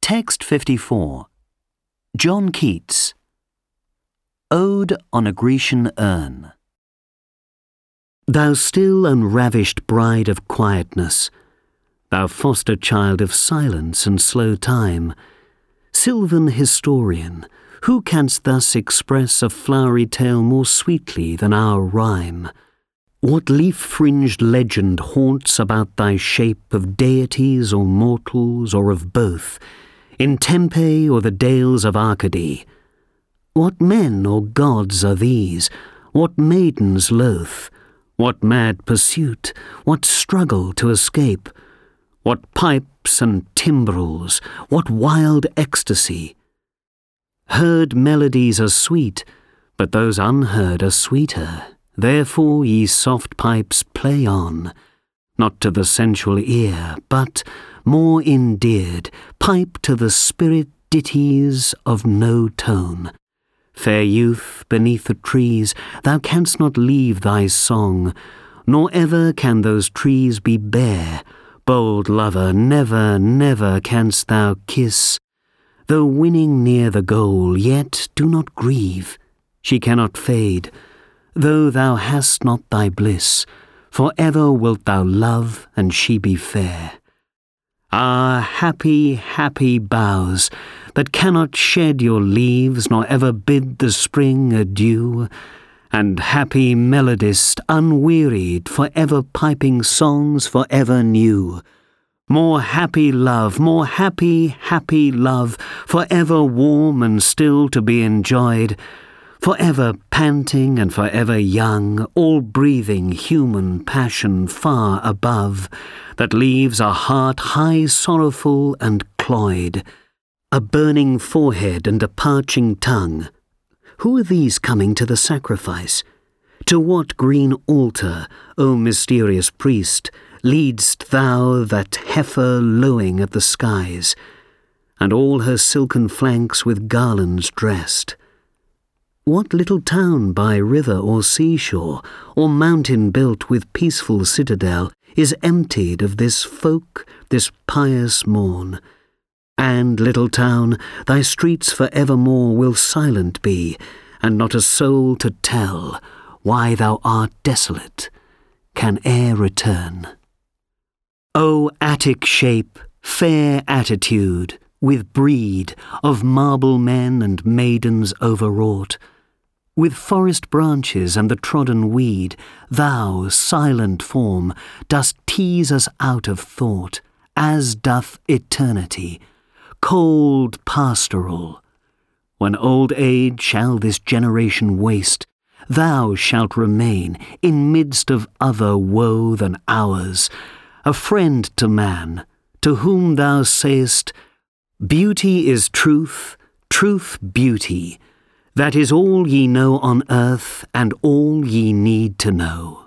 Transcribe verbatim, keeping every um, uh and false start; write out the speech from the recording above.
Text fifty-four. John Keats. Ode on a Grecian Urn. Thou still unravished bride of quietness, thou foster child of silence and slow time, sylvan historian, who canst thus express a flowery tale more sweetly than our rhyme? What leaf-fringed legend haunts about thy shape of deities or mortals or of both, in Tempe or the dales of Arcady? What men or gods are these? What maidens loath? What mad pursuit? What struggle to escape? What pipes and timbrels? What wild ecstasy? Heard melodies are sweet, but those unheard are sweeter. Therefore, ye soft pipes, play on, not to the sensual ear, but, more endeared, pipe to the spirit ditties of no tone. Fair youth, beneath the trees, thou canst not leave thy song, nor ever can those trees be bare. Bold lover, never, never canst thou kiss. Though winning near the goal, yet do not grieve, she cannot fade. Though thou hast not thy bliss, for ever wilt thou love, and she be fair. Ah, happy, happy boughs, that cannot shed your leaves, nor ever bid the spring adieu, and happy melodist, unwearied, for ever piping songs for ever new. More happy love, more happy, happy love, for ever warm and still to be enjoyed, for ever panting and for ever young, all breathing human passion far above, that leaves a heart high sorrowful and cloyed, a burning forehead and a parching tongue. Who are these coming to the sacrifice? To what green altar, O mysterious priest, leadst thou that heifer lowing at the skies, and all her silken flanks with garlands dressed? What little town by river or seashore, or mountain built with peaceful citadel, is emptied of this folk, this pious morn? And, little town, thy streets for evermore will silent be, and not a soul to tell why thou art desolate can e'er return. O Attic shape, fair attitude, with breed of marble men and maidens overwrought, with forest branches and the trodden weed, thou, silent form, dost tease us out of thought, as doth eternity, cold pastoral. When old age shall this generation waste, thou shalt remain in midst of other woe than ours, a friend to man, to whom thou sayest, beauty is truth, truth beauty. That is all ye know on earth, and all ye need to know.